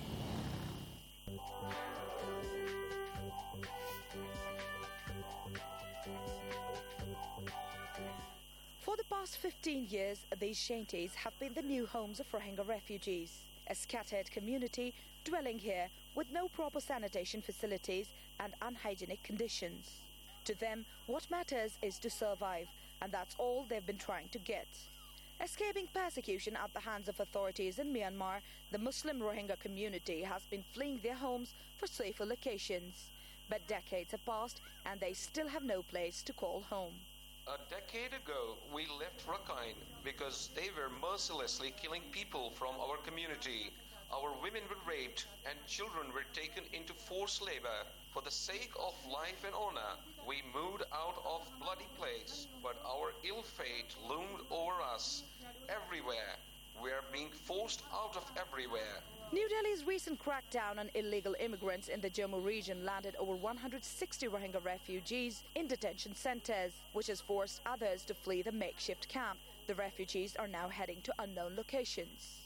For the past fifteen years, these shanties have been the new homes of Rohingya refugees, a scattered community dwelling here with no proper sanitation facilities and unhygienic conditions. To them, what matters is to survive, and that's all they've been trying to get. Escaping persecution at the hands of authorities in Myanmar, the Muslim Rohingya community has been fleeing their homes for safer locations. But decades have passed, and they still have no place to call home. A decade ago, we left Rakhine because they were mercilessly killing people from our community. Our women were raped and children were taken into forced labor. For the sake of life and honor, we moved out of bloody place, but our ill fate loomed over us everywhere. We are being forced out of everywhere. New Delhi's recent crackdown on illegal immigrants in the Jammu region landed over one hundred sixty Rohingya refugees in detention centers, which has forced others to flee the makeshift camp. The refugees are now heading to unknown locations.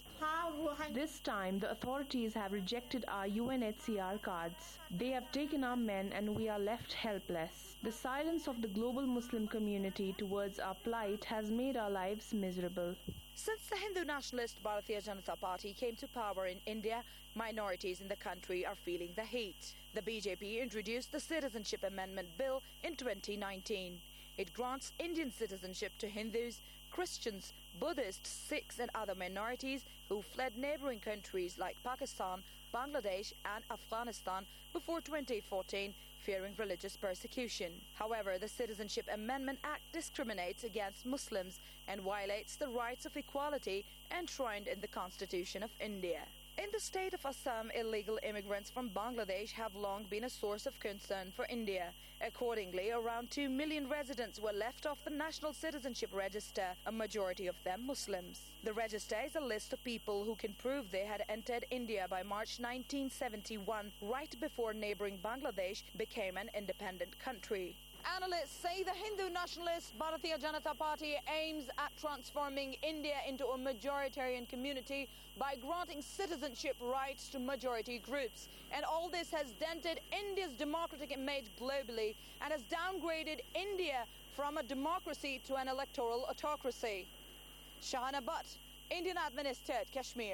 This time, the authorities have rejected our U N H C R cards. They have taken our men and we are left helpless. The silence of the global Muslim community towards our plight has made our lives miserable. Since the Hindu nationalist Bharatiya Janata Party came to power in India, minorities in the country are feeling the heat. The B J P introduced the Citizenship Amendment Bill in twenty nineteen. It grants Indian citizenship to Hindus, Christians, Buddhists, Sikhs and other minorities who fled neighboring countries like Pakistan, Bangladesh and Afghanistan before twenty fourteen, fearing religious persecution. However, the Citizenship Amendment Act discriminates against Muslims and violates the rights of equality enshrined in the Constitution of India. In the state of Assam, illegal immigrants from Bangladesh have long been a source of concern for India. Accordingly, around two million residents were left off the National Citizenship Register, a majority of them Muslims. The register is a list of people who can prove they had entered India by March nineteen seventy-one, right before neighboring Bangladesh became an independent country. Analysts say the Hindu nationalist Bharatiya Janata Party aims at transforming India into a majoritarian community by granting citizenship rights to majority groups. And all this has dented India's democratic image globally and has downgraded India from a democracy to an electoral autocracy. Shahana Butt, Indian administered Kashmir.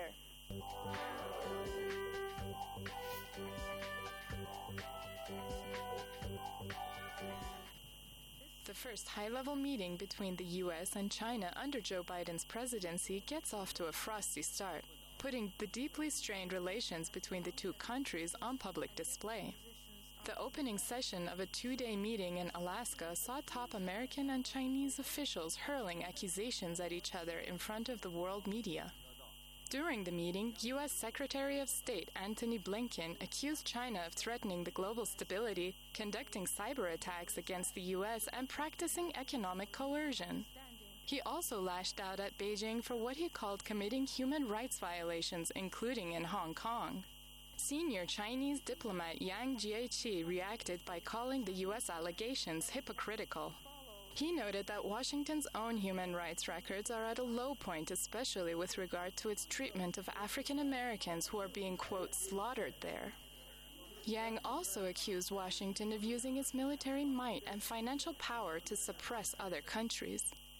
The first high-level meeting between the U S and China under Joe Biden's presidency gets off to a frosty start, putting the deeply strained relations between the two countries on public display. The opening session of a two-day meeting in Alaska saw top American and Chinese officials hurling accusations at each other in front of the world media. During the meeting, U S Secretary of State Antony Blinken accused China of threatening the global stability, conducting cyber attacks against the U S, and practicing economic coercion. He also lashed out at Beijing for what he called committing human rights violations, including in Hong Kong. Senior Chinese diplomat Yang Jiechi reacted by calling the U S allegations hypocritical. He noted that Washington's own human rights records are at a low point, especially with regard to its treatment of African Americans who are being, quote, slaughtered there. Yang also accused Washington of using its military might and financial power to suppress other countries.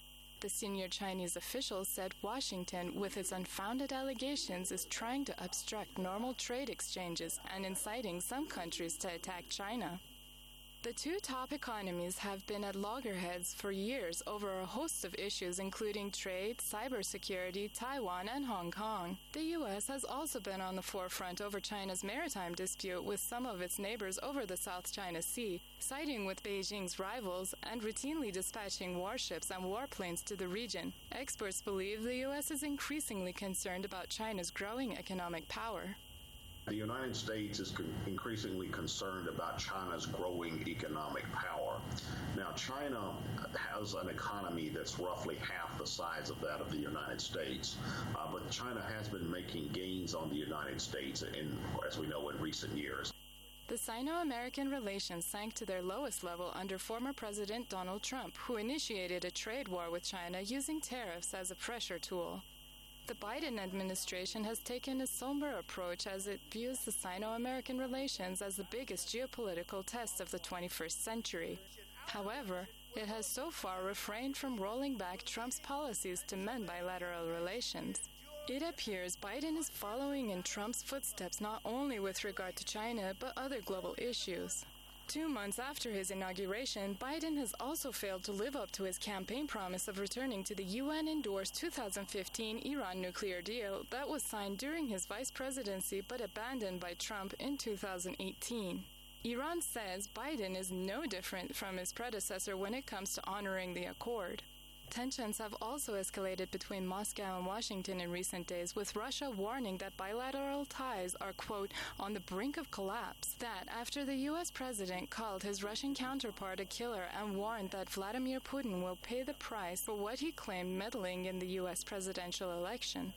The senior Chinese official said Washington, with its unfounded allegations, is trying to obstruct normal trade exchanges and inciting some countries to attack China. The two top economies have been at loggerheads for years over a host of issues including trade, cybersecurity, Taiwan, and Hong Kong. The U S has also been on the forefront over China's maritime dispute with some of its neighbors over the South China Sea, siding with Beijing's rivals and routinely dispatching warships and warplanes to the region. Experts believe the U S is increasingly concerned about China's growing economic power. The United States is con- increasingly concerned about China's growing economic power. Now, China has an economy that's roughly half the size of that of the United States, uh, but China has been making gains on the United States, in, as we know, in recent years. The Sino-American relations sank to their lowest level under former President Donald Trump, who initiated a trade war with China using tariffs as a pressure tool. The Biden administration has taken a somber approach as it views the Sino-American relations as the biggest geopolitical test of the twenty-first century. However, it has so far refrained from rolling back Trump's policies to mend bilateral relations. It appears Biden is following in Trump's footsteps not only with regard to China, but other global issues. Two months after his inauguration, Biden has also failed to live up to his campaign promise of returning to the U N-endorsed two thousand fifteen Iran nuclear deal that was signed during his vice presidency but abandoned by Trump in two thousand eighteen. Iran says Biden is no different from his predecessor when it comes to honoring the accord. Tensions have also escalated between Moscow and Washington in recent days, with Russia warning that bilateral ties are, quote, on the brink of collapse. That after the U S president called his Russian counterpart a killer and warned that Vladimir Putin will pay the price for what he claimed meddling in the U S presidential election.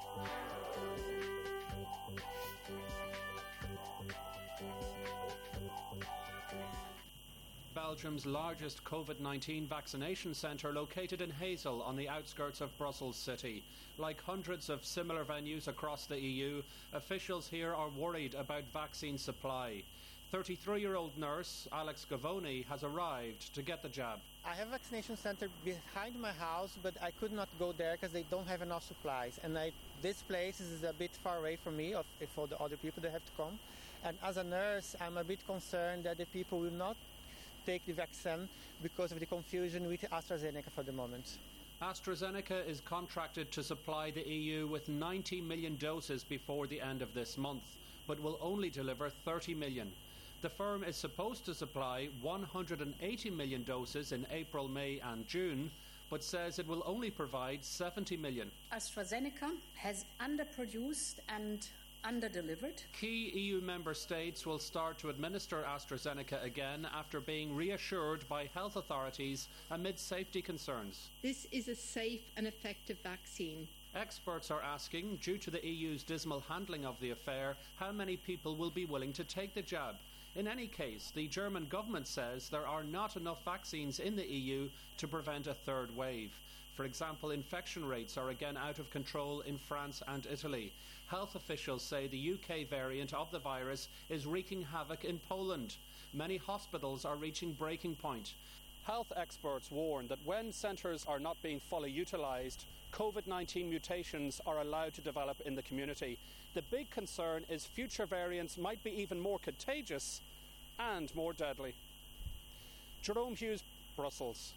Belgium's largest COVID nineteen vaccination centre located in Hazel on the outskirts of Brussels city. Like hundreds of similar venues across the E U, officials here are worried about vaccine supply. thirty-three-year-old nurse Alex Gavoni has arrived to get the jab. I have a vaccination center behind my house, but I could not go there because they don't have enough supplies. And I, this place is a bit far away from me, of, for the other people that have to come. And as a nurse, I'm a bit concerned that the people will not take the vaccine because of the confusion with AstraZeneca for the moment. AstraZeneca is contracted to supply the E U with ninety million doses before the end of this month, but will only deliver thirty million. The firm is supposed to supply one hundred eighty million doses in April, May and June, but says it will only provide seventy million. AstraZeneca has underproduced and underdelivered. Key E U member states will start to administer AstraZeneca again after being reassured by health authorities amid safety concerns. This is a safe and effective vaccine. Experts are asking, due to the E U's dismal handling of the affair, how many people will be willing to take the jab. In any case, the German government says there are not enough vaccines in the E U to prevent a third wave. For example, infection rates are again out of control in France and Italy. Health officials say the U K variant of the virus is wreaking havoc in Poland. Many hospitals are reaching breaking point. Health experts warn that when centres are not being fully utilised, COVID nineteen mutations are allowed to develop in the community. The big concern is future variants might be even more contagious and more deadly. Jerome Hughes, Brussels.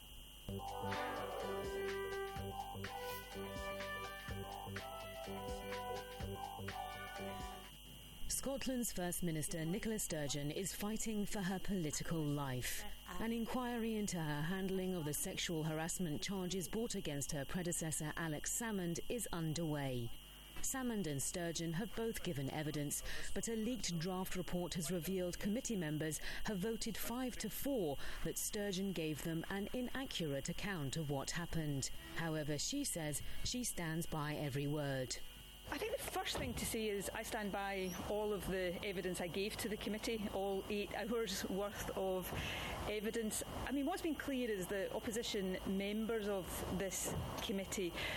Scotland's First Minister Nicola Sturgeon is fighting for her political life. An inquiry into her handling of the sexual harassment charges brought against her predecessor Alex Salmond is underway. Salmond and Sturgeon have both given evidence, but a leaked draft report has revealed committee members have voted five to four that Sturgeon gave them an inaccurate account of what happened. However, she says she stands by every word. I think the first thing to say is I stand by all of the evidence I gave to the committee, all eight hours worth of evidence. I mean, what's been clear is the opposition members of this committee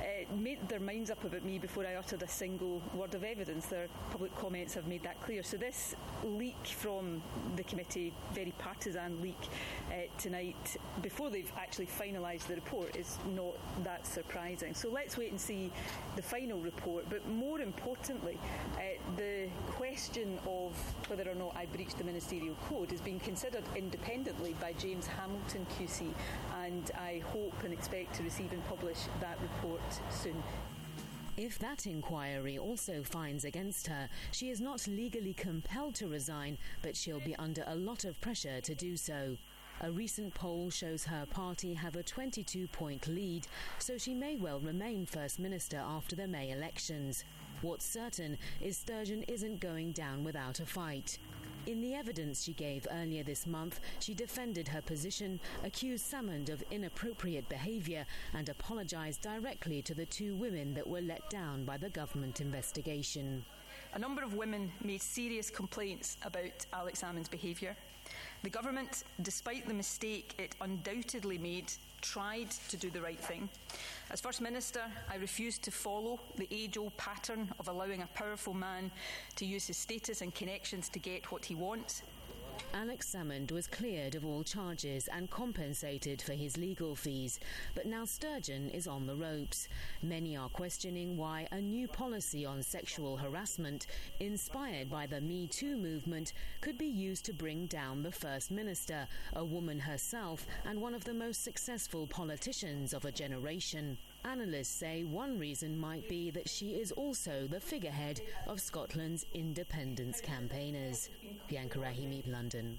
uh, made their minds up about me before I uttered a single word of evidence. Their public comments have made that clear. So this leak from the committee, very partisan leak uh, tonight, before they've actually finalised the report, is not that surprising. So let's wait and see the final report. But more importantly, uh, the question of whether or not I breached the ministerial code is being considered independently by James Hamilton Q C, and I hope and expect to receive and publish that report soon. If that inquiry also finds against her, she is not legally compelled to resign, but she'll be under a lot of pressure to do so. A recent poll shows her party have a twenty-two point lead, so she may well remain First Minister after the May elections. What's certain is Sturgeon isn't going down without a fight. In the evidence she gave earlier this month, she defended her position, accused Salmond of inappropriate behaviour and apologised directly to the two women that were let down by the government investigation. A number of women made serious complaints about Alex Salmond's behaviour. The government, despite the mistake it undoubtedly made, tried to do the right thing. As First Minister, I refused to follow the age-old pattern of allowing a powerful man to use his status and connections to get what he wants. Alex Salmond was cleared of all charges and compensated for his legal fees, but now Sturgeon is on the ropes. Many are questioning why a new policy on sexual harassment, inspired by the Me Too movement, could be used to bring down the First Minister, a woman herself and one of the most successful politicians of a generation. Analysts say one reason might be that she is also the figurehead of Scotland's independence campaigners. Bianca Rahimi, London.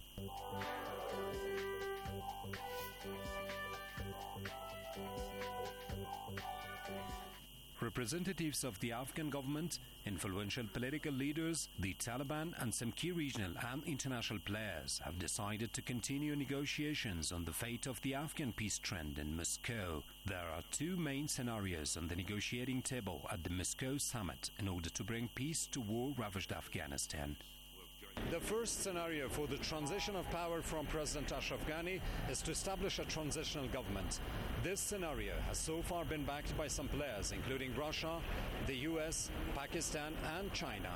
Representatives of the Afghan government, influential political leaders, the Taliban and some key regional and international players have decided to continue negotiations on the fate of the Afghan peace trend in Moscow. There are two main scenarios on the negotiating table at the Moscow summit in order to bring peace to war-ravaged Afghanistan. The first scenario for the transition of power from President Ashraf Ghani is to establish a transitional government. This scenario has so far been backed by some players, including Russia, the U S, Pakistan and China.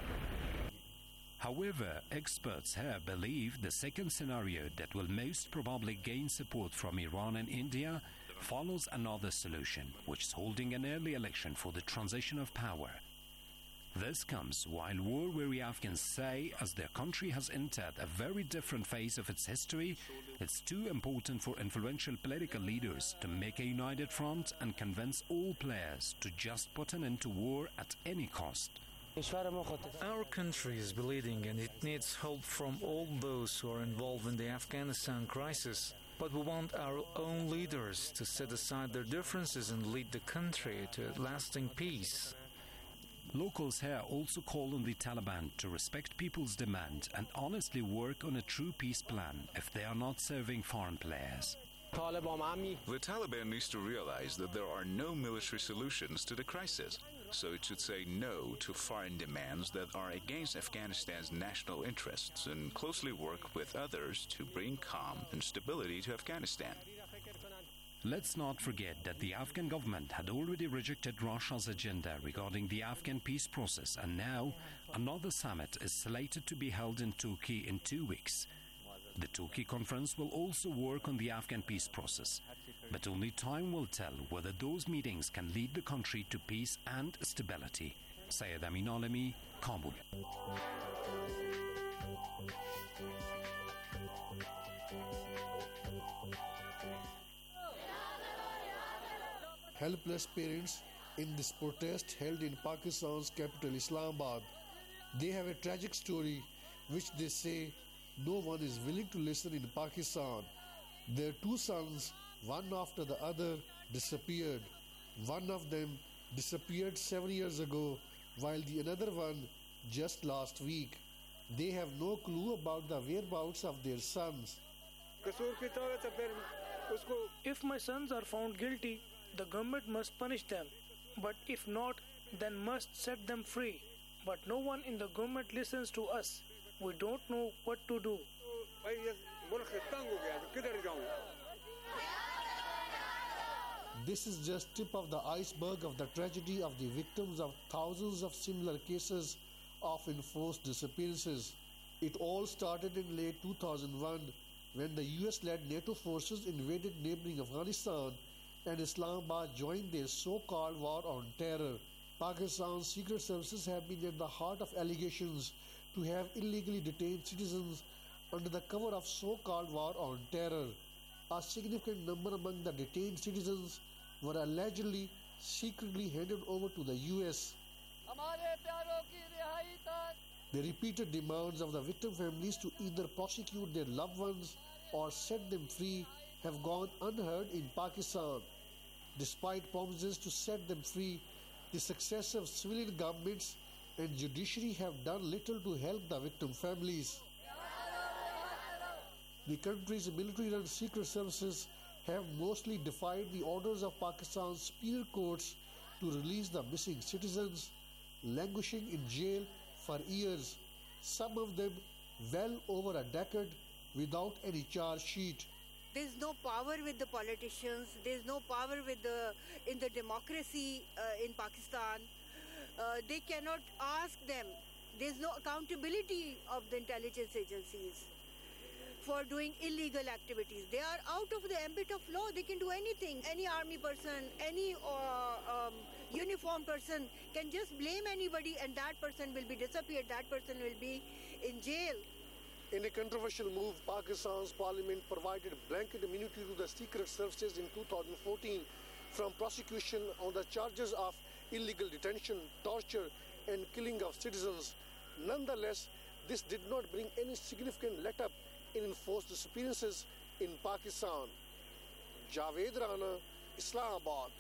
However, experts here believe the second scenario that will most probably gain support from Iran and India follows another solution, which is holding an early election for the transition of power. This comes while war-weary Afghans say, as their country has entered a very different phase of its history, it's too important for influential political leaders to make a united front and convince all players to just put an end to war at any cost. Our country is bleeding and it needs help from all those who are involved in the Afghanistan crisis. But we want our own leaders to set aside their differences and lead the country to lasting peace. Locals here also call on the Taliban to respect people's demand and honestly work on a true peace plan if they are not serving foreign players. The Taliban needs to realize that there are no military solutions to the crisis, so it should say no to foreign demands that are against Afghanistan's national interests and closely work with others to bring calm and stability to Afghanistan. Let's not forget that the Afghan government had already rejected Russia's agenda regarding the Afghan peace process, and now another summit is slated to be held in Turkey in two weeks. The Turkey conference will also work on the Afghan peace process, but only time will tell whether those meetings can lead the country to peace and stability. Syed Amin Alami, Kabul. Helpless parents in this protest held in Pakistan's capital Islamabad. They have a tragic story which they say no one is willing to listen in Pakistan. Their two sons, one after the other, disappeared. One of them disappeared seven years ago, while the another one just last week. They have no clue about the whereabouts of their sons. If my sons are found guilty, the government must punish them, but if not, then must set them free. But no one in the government listens to us. We don't know what to do. This is just tip of the iceberg of the tragedy of the victims of thousands of similar cases of enforced disappearances. It all started in late two thousand one when the U S-led NATO forces invaded neighboring Afghanistan and Islamabad joined their so-called war on terror. Pakistan's secret services have been at the heart of allegations to have illegally detained citizens under the cover of so-called war on terror. A significant number among the detained citizens were allegedly secretly handed over to the U S. The repeated demands of the victim families to either prosecute their loved ones or set them free have gone unheard in Pakistan. Despite promises to set them free, the successive civilian governments and judiciary have done little to help the victim families. The country's military-run secret services have mostly defied the orders of Pakistan's superior courts to release the missing citizens, languishing in jail for years, some of them well over a decade without any charge sheet. There's no power with the politicians, there's no power with the in the democracy uh, in Pakistan. Uh, they cannot ask them. There's no accountability of the intelligence agencies for doing illegal activities. They are out of the ambit of law. They can do anything. Any army person, any uh, um, uniformed person can just blame anybody and that person will be disappeared. That person will be in jail. In a controversial move, Pakistan's parliament provided blanket immunity to the secret services in two thousand fourteen from prosecution on the charges of illegal detention, torture and killing of citizens. Nonetheless, this did not bring any significant let-up in enforced disappearances in Pakistan. Javed Rana, Islamabad.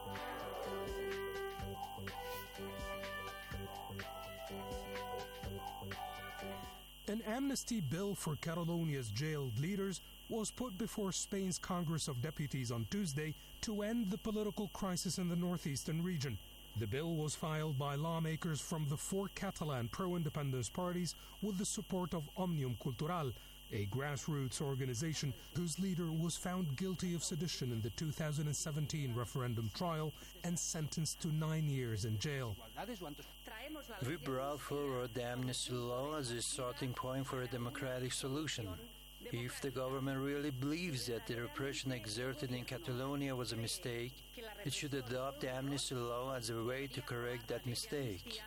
An amnesty bill for Catalonia's jailed leaders was put before Spain's Congress of Deputies on Tuesday to end the political crisis in the northeastern region. The bill was filed by lawmakers from the four Catalan pro-independence parties with the support of Òmnium Cultural, a grassroots organization whose leader was found guilty of sedition in the two thousand seventeen referendum trial and sentenced to nine years in jail. We brought forward the amnesty law as a starting point for a democratic solution. If the government really believes that the repression exerted in Catalonia was a mistake, it should adopt the amnesty law as a way to correct that mistake.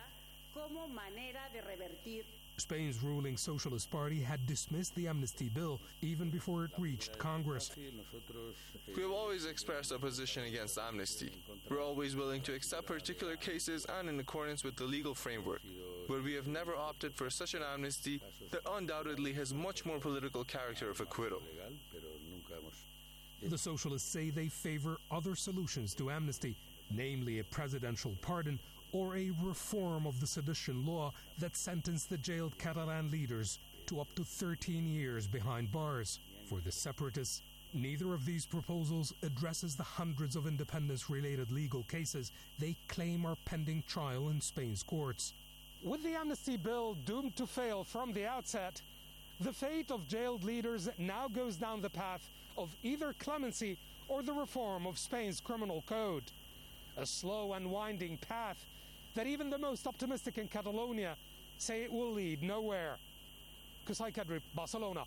Spain's ruling Socialist Party had dismissed the amnesty bill even before it reached Congress. We have always expressed opposition against amnesty. We're always willing to accept particular cases and in accordance with the legal framework. But we have never opted for such an amnesty that undoubtedly has much more political character of acquittal. The Socialists say they favor other solutions to amnesty, namely a presidential pardon or a reform of the sedition law that sentenced the jailed Catalan leaders to up to thirteen years behind bars. For the separatists, neither of these proposals addresses the hundreds of independence-related legal cases they claim are pending trial in Spain's courts. With the amnesty bill doomed to fail from the outset, the fate of jailed leaders now goes down the path of either clemency or the reform of Spain's criminal code. A slow and winding path that even the most optimistic in Catalonia say it will lead nowhere. Qusay Kadri, Barcelona.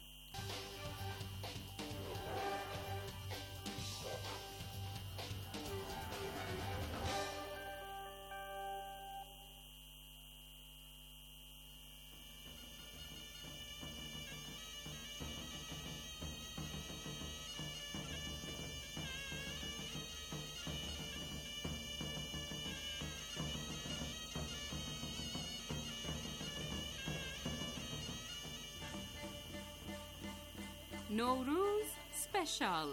Nowruz Special.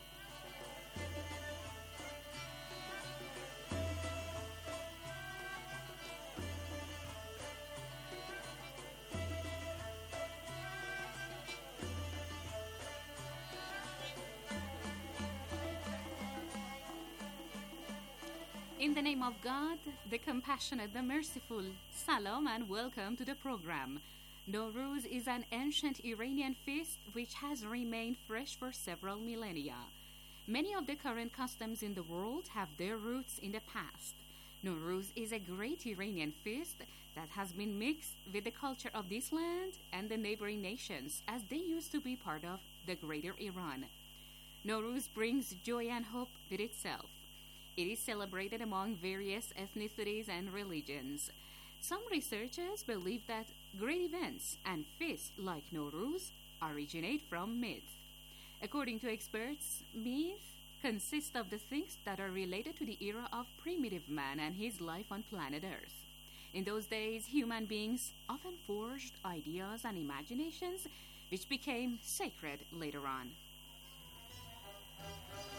In the name of God, the compassionate, the merciful, Salam and welcome to the program. Nowruz is an ancient Iranian feast which has remained fresh for several millennia. Many of the current customs in the world have their roots in the past. Nowruz is a great Iranian feast that has been mixed with the culture of this land and the neighboring nations, as they used to be part of the greater Iran. Nowruz brings joy and hope with itself. It is celebrated among various ethnicities and religions. Some researchers believe that great events and feasts like Nowruz originate from myth. According to experts, myth consists of the things that are related to the era of primitive man and his life on planet Earth. In those days, human beings often forged ideas and imaginations which became sacred later on.